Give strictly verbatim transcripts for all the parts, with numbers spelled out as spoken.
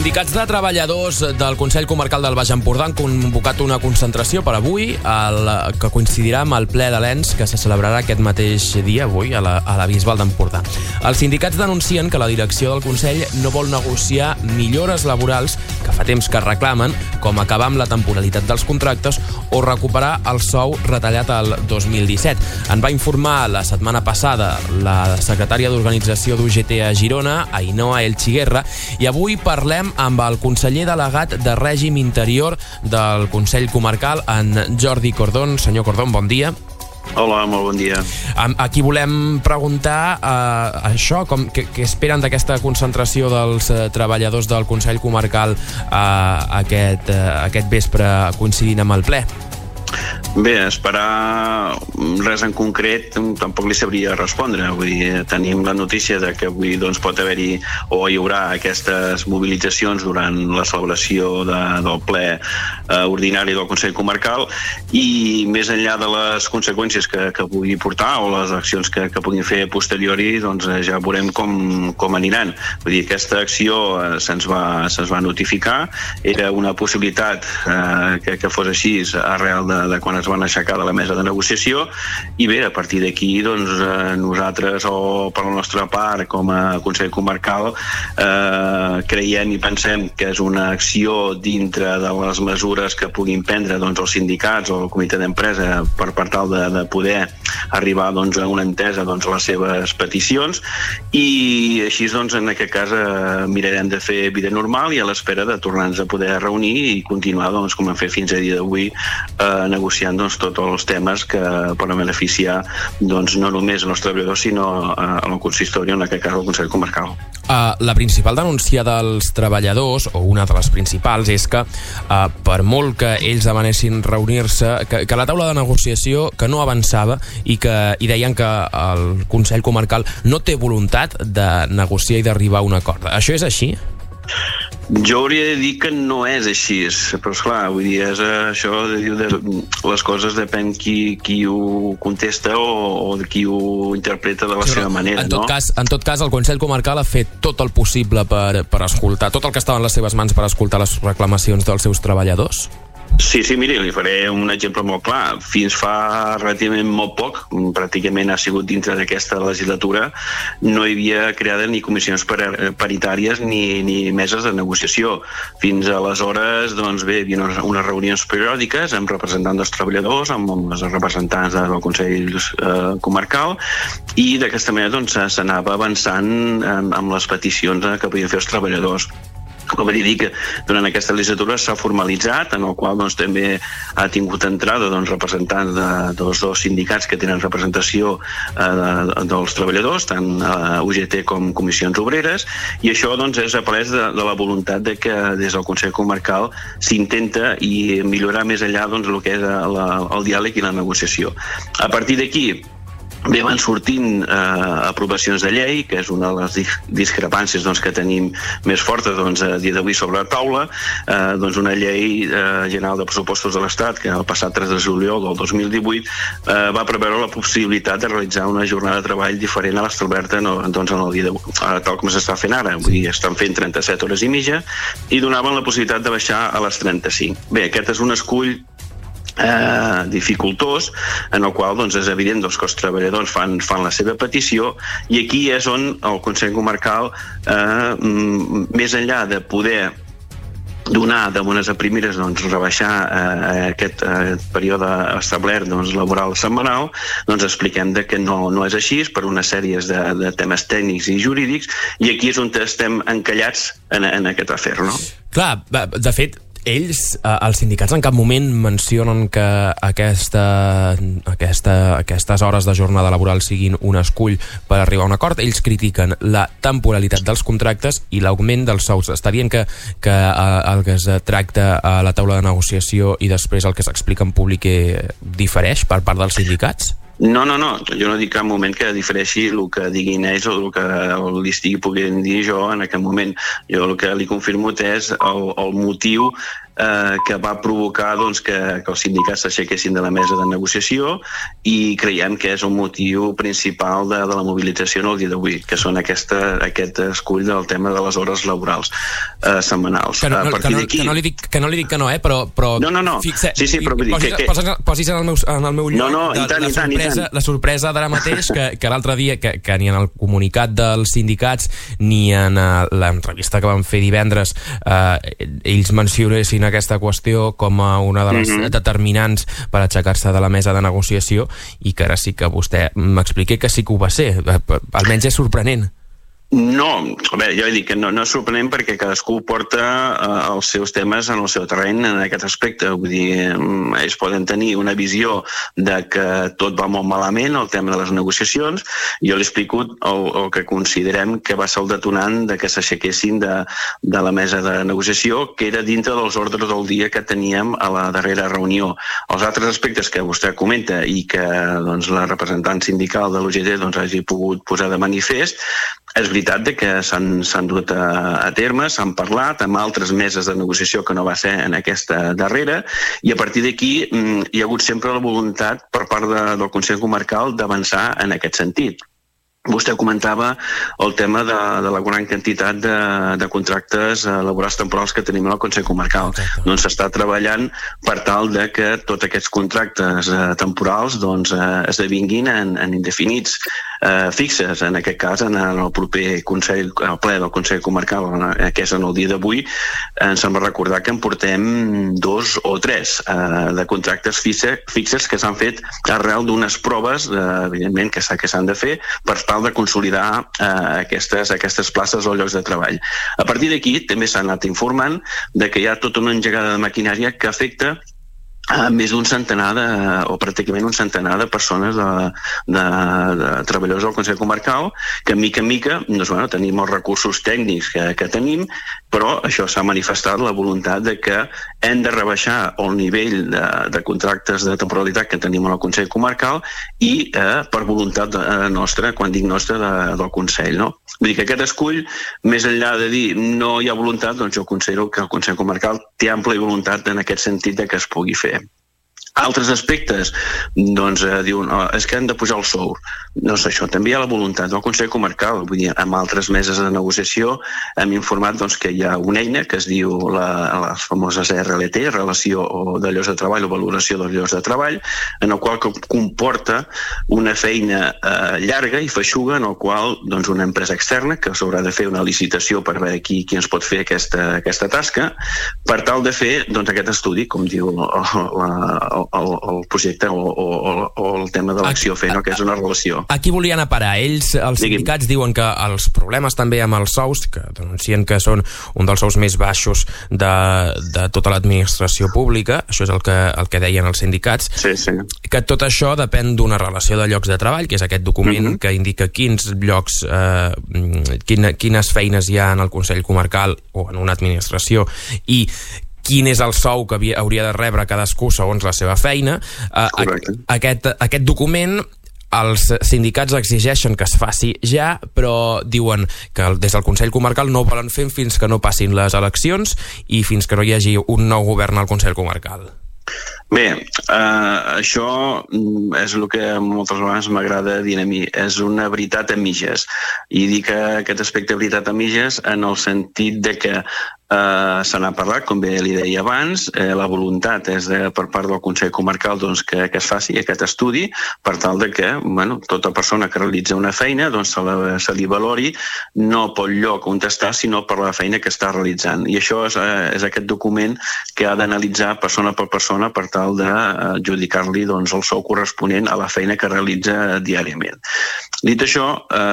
Sindicats de treballadors del Consell Comarcal del Baix Empordà han convocat una concentració per avui, el, que coincidirà amb el ple de l'E N S que se celebrarà aquest mateix dia, avui, a la, a la Bisbal d'Empordà. Els sindicats denuncien que la direcció del Consell no vol negociar millores laborals que fa temps que reclamen, com acabar amb la temporalitat dels contractes o recuperar el sou retallat al dos mil disset. En va informar la setmana passada la secretària d'Organització d'U G T a Girona, Ainhoa Elchiguerra, i avui parlem amb el conseller delegat de Règim Interior del Consell Comarcal, en Jordi Cordón. Senyor Cordón, bon dia. Hola, molt bon dia. Aquí volem preguntar eh, això, com, què, què esperen d'aquesta concentració dels eh, treballadors del Consell Comarcal eh, aquest, eh, aquest vespre coincidint amb el ple? Bé, esperar res en concret tampoc li sabria respondre. Vull dir, tenim la notícia de que avui doncs, pot haver-hi o hi haurà aquestes mobilitzacions durant la celebració de, del ple eh, ordinari del Consell Comarcal, i més enllà de les conseqüències que, que pugui portar o les accions que, que puguin fer a posteriori, doncs eh, ja veurem com, com aniran. Vull dir, aquesta acció eh, se'ns va, se'ns va notificar, era una possibilitat eh, que, que fos així arrel de, de quan es van aixecar de la mesa de negociació, i bé, a partir d'aquí doncs, eh, nosaltres, o per la nostra part com a Consell Comarcal, eh, creiem i pensem que és una acció dintre de les mesures que puguin prendre doncs, els sindicats o el comitè d'empresa per, per tal de, de poder arribar doncs, a una entesa doncs, a les seves peticions, i així doncs, en aquest cas eh, mirarem de fer vida normal i a l'espera de tornar-nos a poder reunir i continuar doncs, com hem fet fins a dia d'avui, eh, negociant doncs, tots els temes que poden beneficiar doncs, no només els treballadors sinó a el consistori, en aquest cas el Consell Comarcal. Uh, la principal denúncia dels treballadors, o una de les principals, és que uh, per molt que ells demanessin reunir-se, que, que la taula de negociació que no avançava i que i deien que el Consell Comarcal no té voluntat de negociar i d'arribar a un acord. Això és així? Jo hauria de dir que no és així, però esclar, vull dir, és això de dir, de, les coses depèn qui, qui ho contesta o, o de qui ho interpreta de la sí, seva manera, en tot no? Cas, en tot cas, el Consell Comarcal ha fet tot el possible per, per escoltar, tot el que estava en les seves mans per escoltar les reclamacions dels seus treballadors? Sí, sí, miri, li faré un exemple molt clar. Fins fa relativament molt poc, pràcticament ha sigut dintre d'aquesta legislatura, no hi havia creada ni comissions paritàries ni, ni meses de negociació. Fins aleshores, doncs bé, hi havia unes reunions periòdiques amb representants dels treballadors, amb els representants del Consell eh, Comarcal, i d'aquesta manera doncs, s'anava avançant amb les peticions que podien fer els treballadors. Com he dit, durant aquesta legislatura s'ha formalitzat, en el qual doncs, també ha tingut entrada doncs, representants de, dels dos sindicats que tenen representació eh, de, dels treballadors, tant eh, U G T com comissions obreres, i això doncs, és a palès de, de la voluntat de que des del Consell Comarcal s'intenta i millorar més enllà doncs, el que és la, el diàleg i la negociació. A partir d'aquí, bé, van sortint eh, aprovacions de llei, que és una de les discrepàncies doncs, que tenim més fortes doncs, a dia d'avui sobre la taula, eh, doncs una llei eh, general de pressupostos de l'Estat que el passat tres de juliol del dos mil divuit eh, va preveure la possibilitat de realitzar una jornada de treball diferent a l'establerta no, doncs, en el dia d'avui, tal com s'està fent ara. Vull dir, estan fent trenta-set hores i mitja i donaven la possibilitat de baixar a les trenta-cinc. Bé, aquest és un escull Eh, dificultós, en el qual doncs, és evident doncs, que els treballadors fan, fan la seva petició, i aquí és on el Consell Comarcal eh, més enllà de poder donar de bones a primeres, doncs, rebaixar eh, aquest eh, període establert doncs, laboral setmanal, doncs expliquem de que no, no és així per una sèrie de, de temes tècnics i jurídics, i aquí és on estem encallats en, en aquest afer, no? Clar, de fet, ells, els sindicats, en cap moment mencionen que aquesta, aquesta, aquestes hores de jornada laboral siguin un escull per arribar a un acord. Ells critiquen la temporalitat dels contractes i l'augment dels sous. Està dient que, que el que es tracta a la taula de negociació i després el que s'explica en públic difereix per part dels sindicats? No, no, no, jo no dic cap moment que difereixi el que diguin ells o el que li estigui podent dir jo en aquest moment. Jo el que li confirmo és el, el motiu eh, que va provocar doncs, que, que els sindicats s'aixequessin de la mesa de negociació i creiem que és un motiu principal de, de la mobilització en el dia d'avui, que són aquesta, aquest escull del tema de les hores laborals eh, setmanals. Que no, no, que, no, que, no li dic, que no li dic que no, eh, però... però no, no, no. Fixe, sí, sí, però vull dir posis, que... Posis, posis en, el meu, en el meu lloc no, no, de, i tant, la, i tant, sorpresa, i tant. la sorpresa d'ara mateix que, que l'altre dia, que, que ni en el comunicat dels sindicats ni en uh, l'entrevista que vam fer divendres uh, ells mencionessin aquesta qüestió com a una de les mm-hmm. determinants per aixecar-se de la mesa de negociació, i que ara sí que vostè m'expliqui que sí que ho va ser. Almenys és sorprenent. No, a veure, jo he dit que no, no és sorprenent perquè cadascú porta eh, els seus temes en el seu terreny en aquest aspecte. Vull dir, ells poden tenir una visió de que tot va molt malament, el tema de les negociacions. Jo li explico el, el que considerem que va ser el detonant de que s'aixequessin de, de la mesa de negociació, que era dintre dels ordres del dia que teníem a la darrera reunió. Els altres aspectes que vostè comenta i que doncs, la representant sindical de l'U G T doncs, hagi pogut posar de manifest, és veritat que s'han dut a, a terme, s'han parlat amb altres meses de negociació que no va ser en aquesta darrera, i a partir d'aquí hi ha hagut sempre la voluntat per part de, del Consell Comarcal d'avançar en aquest sentit. Vostè comentava el tema de, de la gran quantitat de, de contractes laborals temporals que tenim al Consell Comarcal. Exacte. Doncs s'està treballant per tal de que tots aquests contractes eh, temporals doncs, eh, esdevinguin en, en indefinits eh, fixes. En aquest cas, en el proper Consell, el ple del Consell Comarcal, eh, que és en el dia d'avui, ens sembla recordar que en portem dos o tres eh, de contractes fixe, fixes que s'han fet arrel d'unes proves, eh, evidentment, que s'han de fer per tal de consolidar eh, aquestes, aquestes places o llocs de treball. A partir d'aquí també s'ha anat informant de que hi ha tota una engegada de maquinària que afecta a més d'un centenar de, o pràcticament un centenar de persones de, de, de treballadors del Consell Comarcal, que mica en mica doncs, bueno, tenim els recursos tècnics que, que tenim, però això s'ha manifestat la voluntat de que hem de rebaixar el nivell de, de contractes de temporalitat que tenim al Consell Comarcal i eh, per voluntat de, nostra, quan dic nostra, de, del Consell. No? Vull dir que aquest escull, més enllà de dir no hi ha voluntat, doncs jo considero que el Consell Comarcal té ampla voluntat en aquest sentit de que es pugui fer. Altres aspectes, doncs, eh, diuen, oh, és que han de pujar el sou. No és això, també hi ha la voluntat del Consell Comarcal. Vull dir, amb altres meses de negociació hem informat doncs, que hi ha una eina que es diu la, les famoses R L T, Relació de Llocs de Treball o Valoració dels Llocs de Treball, en el qual comporta una feina eh, llarga i feixuga, en el qual doncs, una empresa externa que s'haurà de fer una licitació per veure qui, qui ens pot fer aquesta, aquesta tasca, per tal de fer doncs, aquest estudi, com diu la, la El, el projecte o, o, o el tema de l'acció F E N O, que és una relació. Aquí volien a parar. Ells, els sindicats, diuen que els problemes també amb els sous, que denuncien que són un dels sous més baixos de, de tota l'administració pública, això és el que, el que deien els sindicats, sí, sí. Que tot això depèn d'una relació de llocs de treball, que és aquest document mm-hmm. que indica quins llocs, eh, quina, quines feines hi ha en el Consell Comarcal o en una administració i quin és el sou que havia, hauria de rebre cadascú segons la seva feina. Uh, aquest, aquest document els sindicats exigeixen que es faci ja, però diuen que des del Consell Comarcal no ho volen fer fins que no passin les eleccions i fins que no hi hagi un nou govern al Consell Comarcal. Bé, eh, això és el que moltes vegades m'agrada dir a mi, és una veritat a mitges, i dic aquest aspecte de veritat a mitges en el sentit de que eh, se n'ha parlat, com bé li deia abans, eh, la voluntat és de, per part del Consell Comarcal doncs, que, que es faci aquest estudi per tal de que bueno, tota persona que realitza una feina doncs, se, la, se li valori no pel lloc on està, sinó per la feina que està realitzant. I això és, eh, és aquest document que ha d'analitzar persona per persona per tal d'adjudicar-li doncs, el sou corresponent a la feina que realitza diàriament. Dit això,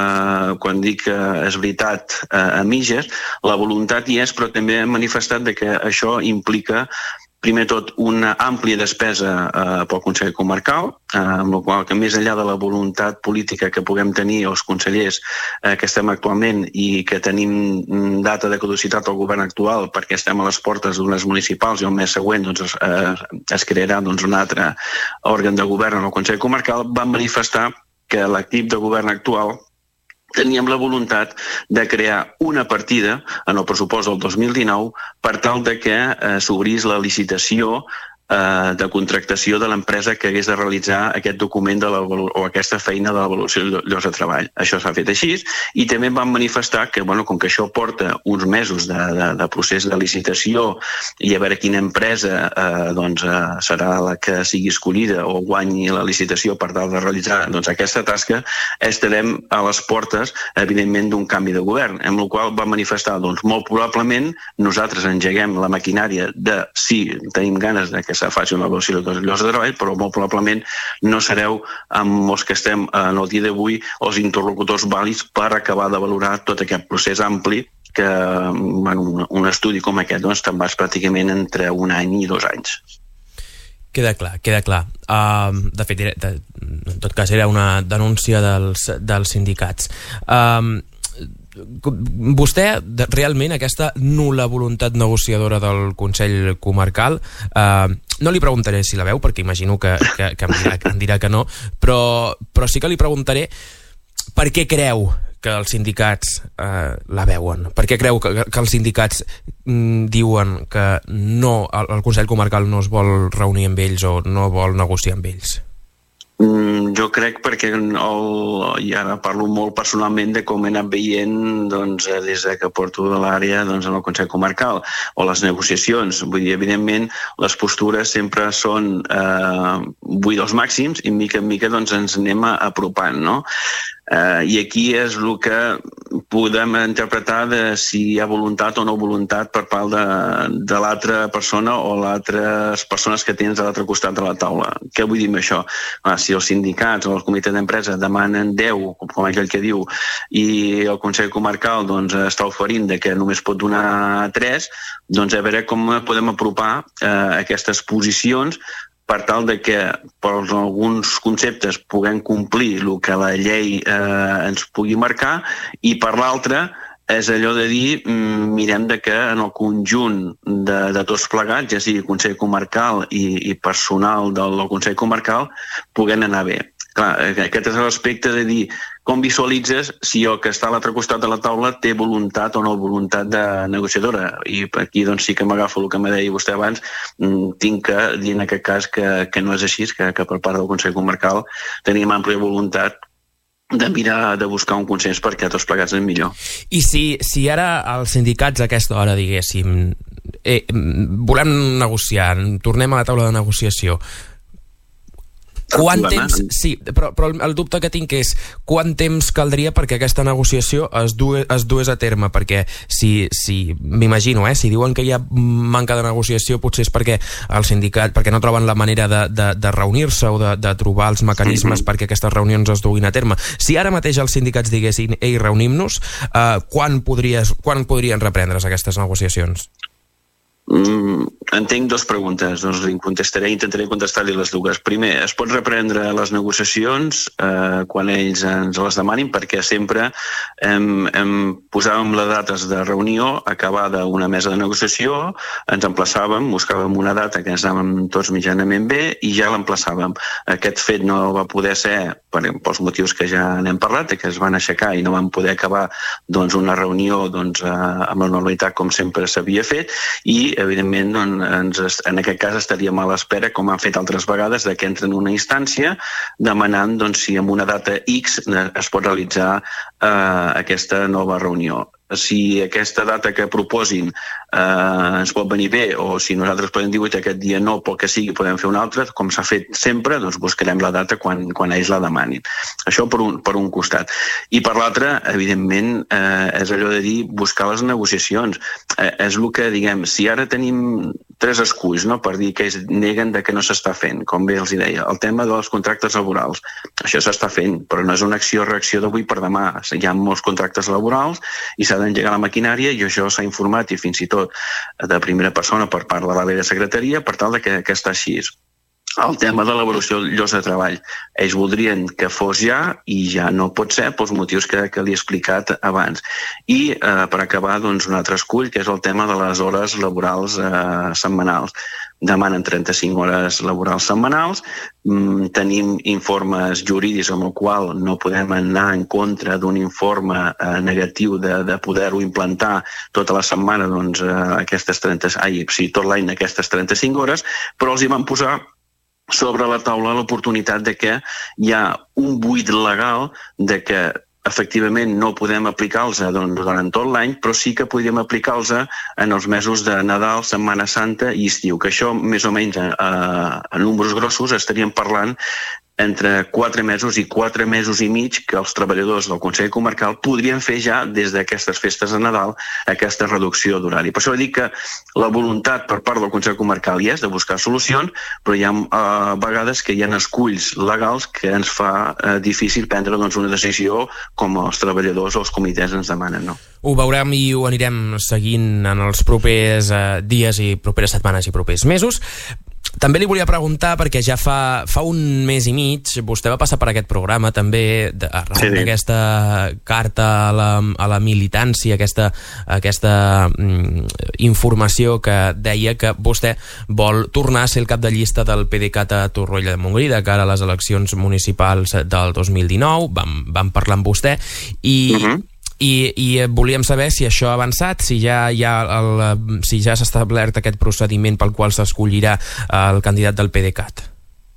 eh, quan dic que és veritat eh, a mitges, la voluntat hi és, però també hem manifestat de que això implica primer tot, una àmplia despesa eh, pel Consell Comarcal, eh, amb la qual que més enllà de la voluntat política que puguem tenir els consellers eh, que estem actualment i que tenim data de caducitat al govern actual perquè estem a les portes d'unes municipals i el mes següent doncs, es, eh, es crearà doncs, un altre òrgan de govern en el Consell Comarcal, van manifestar que l'equip de govern actual teníem la voluntat de crear una partida en el pressupost del dos mil dinou per tal de que eh, s'obrís la licitació eh, de contractació de l'empresa que hagués de realitzar aquest document de la, o aquesta feina de l'avaluació de llocs de treball. Això s'ha fet així i també van manifestar que, bueno, com que això porta uns mesos de, de, de procés de licitació i a veure quina empresa eh, doncs, eh, serà la que sigui escollida o guanyi la licitació per tal de realitzar doncs, aquesta tasca, estarem a les portes, evidentment, d'un canvi de govern, amb la qual va manifestar, doncs, molt probablement nosaltres engeguem la maquinària de si tenim ganes de que se faci una avaluació de llocs de treball, però molt probablement no sereu amb els que estem en el dia d'avui els interlocutors vàlids per acabar de valorar tot aquest procés ampli que bueno, un, un estudi com aquest doncs, te'n vas pràcticament entre un any i dos anys. Queda clar, queda clar. Uh, de fet, de, en tot cas, era una denúncia dels, dels sindicats. Uh, vostè, realment, aquesta nul·la voluntat negociadora del Consell Comarcal, eh, no li preguntaré si la veu, perquè imagino que, que, que em, dirà, em dirà que no, però, però sí que li preguntaré per què creu que els sindicats eh, la veuen? Per què creu que, que els sindicats mm, diuen que no, el, el Consell Comarcal no es vol reunir amb ells o no vol negociar amb ells? Mm, jo crec perquè el, i ara parlo molt personalment de com he anat veient doncs, des que porto de l'àrea doncs, en el Consell Comarcal o les negociacions. Vull dir, evidentment, les postures sempre són eh, buit als màxims i mica en mica doncs, ens anem apropant, no? Uh, I aquí és el que podem interpretar de si hi ha voluntat o no voluntat per part de, de l'altra persona o l'altres persones que tens a l'altre costat de la taula. Què vull dir amb això? Ah, si els sindicats o el comitè d'empresa demanen deu, com aquell que diu, i el Consell Comarcal doncs, està oferint de que només pot donar tres, doncs a veure com podem apropar uh, aquestes posicions per tal de que per alguns conceptes puguem complir el que la llei eh, ens pugui marcar i per l'altre és allò de dir, mirem de que en el conjunt de, de tots plegats, ja sigui Consell Comarcal i, i personal del, del Consell Comarcal, puguem anar bé. Clar, aquest és l'aspecte de dir com visualitzes si el que està a l'altre costat de la taula té voluntat o no voluntat de negociadora. I aquí doncs, sí que m'agafo el que me deia vostè abans, tinc que dir en aquest cas que, que no és així, que, que per part del Consell Comarcal tenim àmplia voluntat de mirar, de buscar un consens perquè tots plegats anem millor. I si, si ara els sindicats a aquesta hora diguéssim eh, volem negociar, tornem a la taula de negociació, quant temps, sí, però, però el dubte que tinc és quant temps caldria perquè aquesta negociació es, du, es dués a terme, perquè si, si m'imagino, eh, si diuen que hi ha manca de negociació potser és perquè el sindicat, perquè no troben la manera de, de, de reunir-se o de, de trobar els mecanismes mm-hmm. perquè aquestes reunions es duguin a terme. Si ara mateix els sindicats diguessin ei, reunim-nos, eh, quan, podries, quan podrien reprendre's aquestes negociacions? Mm, entenc dues preguntes, doncs li contestaré, intentaré contestar-li les dues. Primer, es pot reprendre les negociacions eh, quan ells ens les demanin, perquè sempre hem, hem posàvem les dates de reunió, acabada una mesa de negociació, ens emplaçàvem, buscàvem una data que ens anàvem tots mitjanament bé i ja l'emplaçàvem. Aquest fet no va poder ser per, pels motius que ja n'hem parlat, que es van aixecar i no van poder acabar doncs, una reunió doncs, eh, amb la normalitat com sempre s'havia fet i evidentment, doncs, ens, en aquest cas estaríem a l'espera, com han fet altres vegades, de que entren en una instància demanant doncs, si en una data X es pot realitzar eh, aquesta nova reunió. Si aquesta data que proposin eh, ens pot venir bé o si nosaltres podem dir que aquest dia no, pel que sigui, podem fer una altra, com s'ha fet sempre, doncs buscarem la data quan, quan ells la demanin. Això per un, per un costat. I per l'altre, evidentment, eh, és allò de dir buscar les negociacions. Eh, és el que, diguem, si ara tenim tres esculls, no?, per dir que ells neguen de que no s'està fent. Com bé els deia, el tema dels contractes laborals. Això s'està fent, però no és una acció-reacció d'avui per demà. Hi ha molts contractes laborals i s'ha d'engegar la maquinària, i això s'ha informat, i fins i tot de primera persona per part de la V de Secretaria, per tal de que, que està així. El tema de l'evolució del llocs de treball. Ells voldrien que fos ja, i ja no pot ser pels motius que, que li he explicat abans. I eh, per acabar, doncs, un altre escull, que és el tema de les hores laborals eh, setmanals. Demanen trenta-cinc hores laborals setmanals, mm, tenim informes jurídics amb el qual no podem anar en contra d'un informe eh, negatiu de, de poder-ho implantar tota la setmana, doncs, eh, aquestes trenta, ai, sí, tot l'any aquestes trenta-cinc hores, però els hi van posar sobre la taula l'oportunitat de que hi ha un buit legal de que efectivament no podem aplicar-los doncs, durant tot l'any, però sí que podríem aplicar-los en els mesos de Nadal, Setmana Santa i estiu, que això més o menys a, a números grossos estaríem parlant entre quatre mesos i quatre mesos i mig que els treballadors del Consell Comarcal podrien fer ja des d'aquestes festes de Nadal aquesta reducció d'horari. Per això dic que la voluntat per part del Consell Comarcal hi és de buscar solucions, però hi ha uh, vegades que hi ha esculls legals que ens fa uh, difícil prendre doncs, una decisió com els treballadors o els comitès ens demanen. No? Ho veurem i ho anirem seguint en els propers uh, dies i properes setmanes i propers mesos. També li volia preguntar, perquè ja fa, fa un mes i mig vostè va passar per aquest programa també de, arran sí, d'aquesta carta a la, a la militància, aquesta, aquesta mm, informació que deia que vostè vol tornar a ser el cap de llista del PDeCAT a Torroella de Montgrí de cara a les eleccions municipals del dos mil dinou. Vam, vam parlar amb vostè i... Uh-huh. I, i volíem saber si això ha avançat, si ja hi ha el, si ja s'ha establert aquest procediment pel qual s'escollirà el candidat del PDeCAT.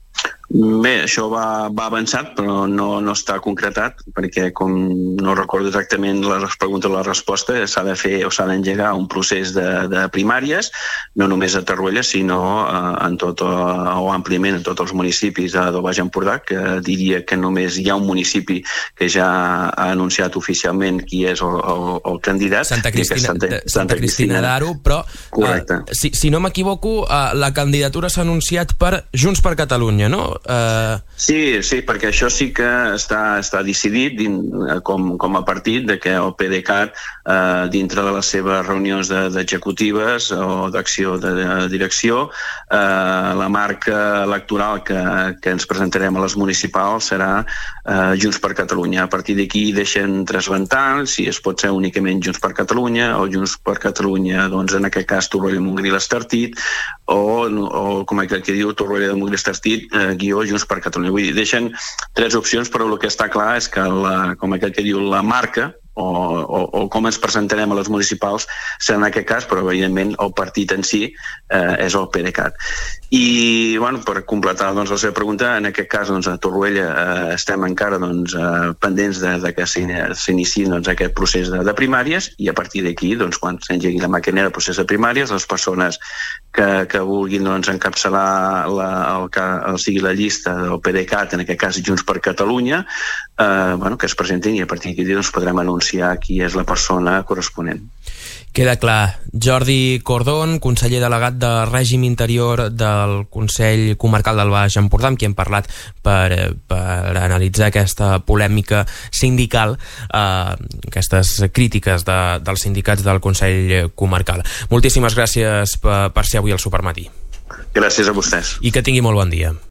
Bé, això va, va avançat, però no, no està concretat, perquè com no recordo exactament les preguntes i la resposta, s'ha de fer o s'ha d'engegar un procés de, de primàries, no només a Torroella, sinó eh, en tot, o àmpliament en tots els municipis del Baix Empordà, que diria que només hi ha un municipi que ja ha anunciat oficialment qui és el, el, el candidat. Santa Cristina, Santa, Santa, Santa Cristina d'Aro, però eh, si, si no m'equivoco, eh, la candidatura s'ha anunciat per Junts per Catalunya, no? Uh... Sí, sí, perquè això sí que està, està decidit com, com a partit de que el PDeCAT eh, dintre de les seves reunions d'executives de, o d'acció de, de direcció eh, la marca electoral que, que ens presentarem a les municipals serà eh, Junts per Catalunya. A partir d'aquí deixen trasventar si es pot ser únicament Junts per Catalunya o Junts per Catalunya, doncs en aquest cas Torroella de Montgrí l'Estartit o, o com aquell que diu Torroella de Montgrí l'Estartit eh, guió Junts per Catalunya. Vull dir, deixen tres opcions, però el que està clar és que, la, com aquell que diu, la marca o, o, o com ens presentarem a les municipals serà en aquest cas, però evidentment el partit en si eh, és el PDeCAT. I, bueno, per completar doncs, la seva pregunta, en aquest cas doncs, a Torroella eh, estem encara doncs, eh, pendents de, de que s'iniciï doncs, aquest procés de, de primàries i a partir d'aquí, doncs, quan s'engegui la màquina de procés de primàries, les persones que, que vulguin doncs, encapçalar la, el, el, sigui la llista del PDeCAT, en aquest cas Junts per Catalunya, eh, bueno, que es presentin i a partir d'aquí doncs, podrem anunciar qui és la persona corresponent. Queda clar. Jordi Cordón, conseller delegat de Règim Interior del Consell Comarcal del Baix Empordà, amb qui hem parlat per, per analitzar aquesta polèmica sindical, eh, aquestes crítiques de, dels sindicats del Consell Comarcal. Moltíssimes gràcies per, per ser avui al Supermatí. Gràcies a vostès. I que tingui molt bon dia.